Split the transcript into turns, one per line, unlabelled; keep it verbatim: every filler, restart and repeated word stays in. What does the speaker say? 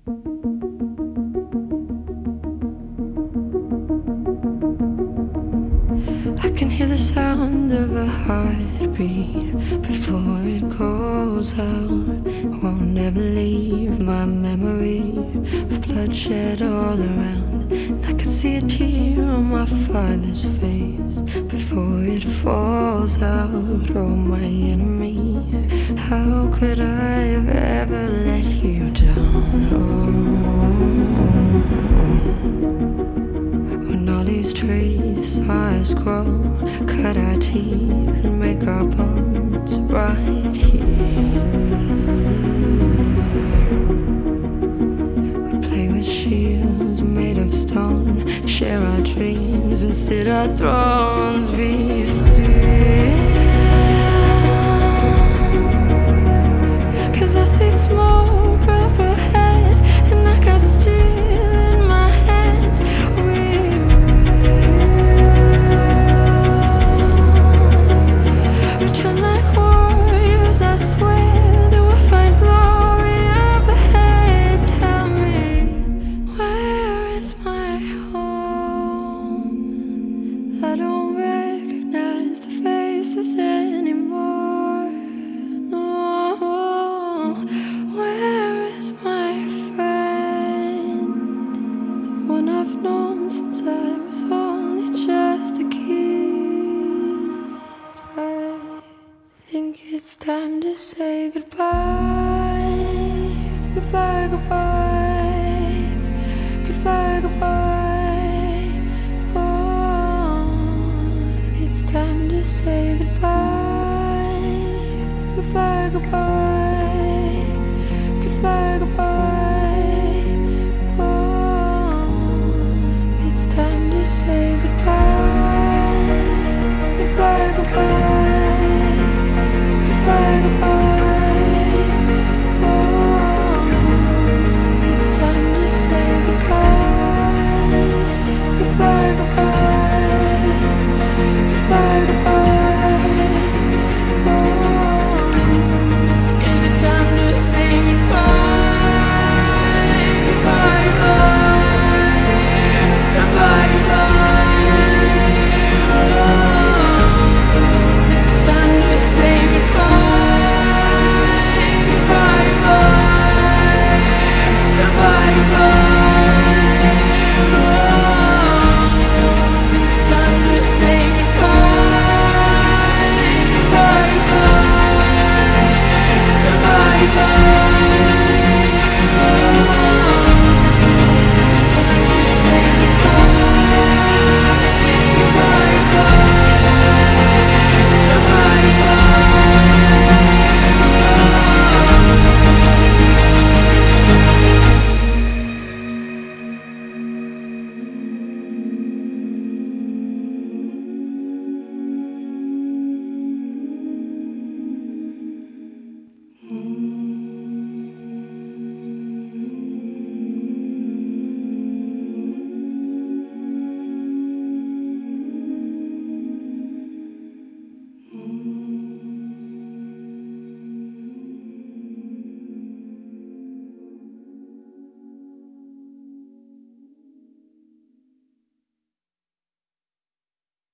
I can hear the sound of a heartbeat before it goes out. Won't ever leave my memory of bloodshed all around. And I can see a tear on my father's face before it falls out. Oh, my enemy, how could I have ever let you down? Oh, when all these trees saw us grow, cut our teeth and make our bones right here. We play with shields made of stone, share our dreams and sit our thrones. Be still, 'cause I see smoke up ahead and I got steel in my hands. We return like warriors, I swear that we'll find glory up ahead. Tell me, where is my home? I don't recognize the faces anymore. No, where is my friend? The one I've known since I was only just a kid. I think it's time to say goodbye. Goodbye, goodbye. Goodbye, goodbye. Oh, it's time to say goodbye. Goodbye, goodbye.